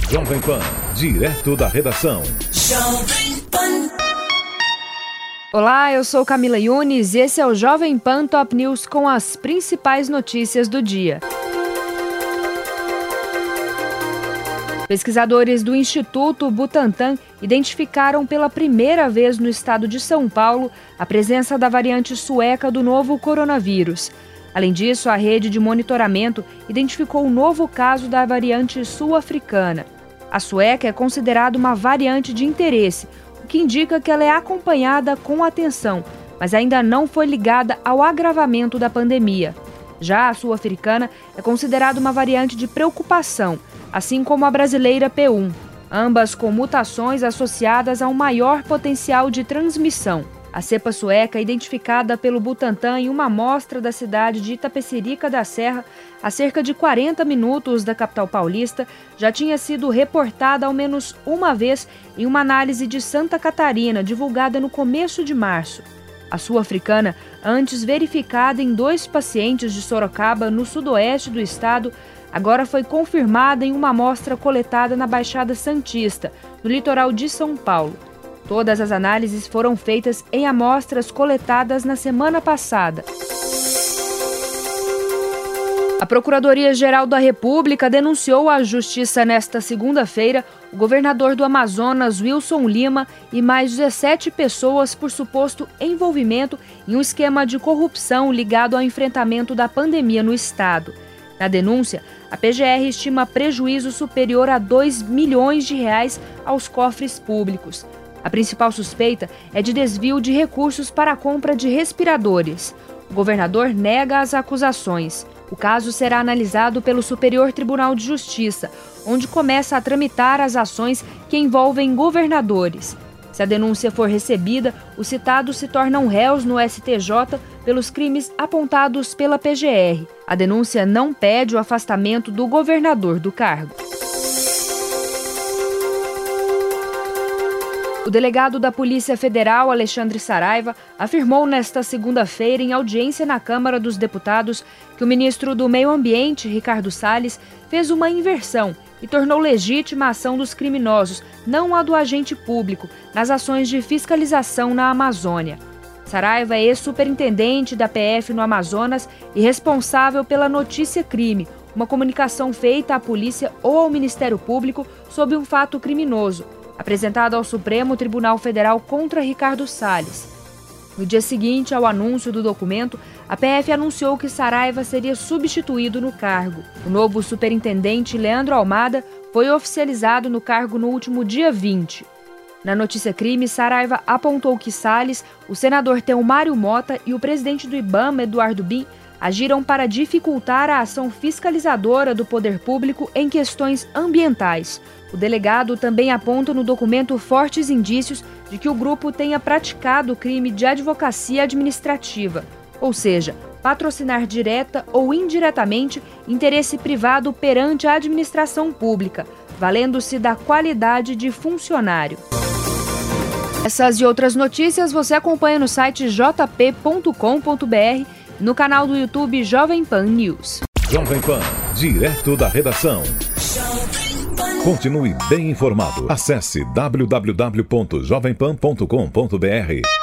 Jovem Pan, direto da redação. Olá, eu sou Camila Yunes e esse é o Jovem Pan Top News com as principais notícias do dia. Pesquisadores do Instituto Butantan identificaram pela primeira vez no estado de São Paulo a presença da variante sueca do novo coronavírus. Além disso, a rede de monitoramento identificou um novo caso da variante sul-africana. A sueca é considerada uma variante de interesse, o que indica que ela é acompanhada com atenção, mas ainda não foi ligada ao agravamento da pandemia. Já a sul-africana é considerada uma variante de preocupação, assim como a brasileira P1, ambas com mutações associadas a um maior potencial de transmissão. A cepa sueca, identificada pelo Butantan em uma amostra da cidade de Itapecerica da Serra, a cerca de 40 minutos da capital paulista, já tinha sido reportada ao menos uma vez em uma análise de Santa Catarina, divulgada no começo de março. A sul-africana, antes verificada em 2 pacientes de Sorocaba, no sudoeste do estado, agora foi confirmada em uma amostra coletada na Baixada Santista, no litoral de São Paulo. Todas as análises foram feitas em amostras coletadas na semana passada. A Procuradoria-Geral da República denunciou à Justiça nesta segunda-feira o governador do Amazonas, Wilson Lima, e mais 17 pessoas por suposto envolvimento em um esquema de corrupção ligado ao enfrentamento da pandemia no estado. Na denúncia, a PGR estima prejuízo superior a R$2 milhões aos cofres públicos. A principal suspeita é de desvio de recursos para a compra de respiradores. O governador nega as acusações. O caso será analisado pelo Superior Tribunal de Justiça, onde começa a tramitar as ações que envolvem governadores. Se a denúncia for recebida, os citados se tornam réus no STJ pelos crimes apontados pela PGR. A denúncia não pede o afastamento do governador do cargo. O delegado da Polícia Federal, Alexandre Saraiva, afirmou nesta segunda-feira, em audiência na Câmara dos Deputados, que o ministro do Meio Ambiente, Ricardo Salles, fez uma inversão e tornou legítima a ação dos criminosos, não a do agente público, nas ações de fiscalização na Amazônia. Saraiva é ex-superintendente da PF no Amazonas e responsável pela notícia crime, uma comunicação feita à polícia ou ao Ministério Público sobre um fato criminoso, apresentado ao Supremo Tribunal Federal contra Ricardo Salles. No dia seguinte ao anúncio do documento, a PF anunciou que Saraiva seria substituído no cargo. O novo superintendente, Leandro Almada, foi oficializado no cargo no último dia 20. Na notícia crime, Saraiva apontou que Salles, o senador Telmário Mota e o presidente do IBAMA, Eduardo Bin, agiram para dificultar a ação fiscalizadora do poder público em questões ambientais. O delegado também aponta no documento fortes indícios de que o grupo tenha praticado o crime de advocacia administrativa, ou seja, patrocinar direta ou indiretamente interesse privado perante a administração pública, valendo-se da qualidade de funcionário. Essas e outras notícias você acompanha no site jp.com.br e no canal do YouTube Jovem Pan News. Jovem Pan, direto da redação. Continue bem informado. Acesse www.jovempan.com.br.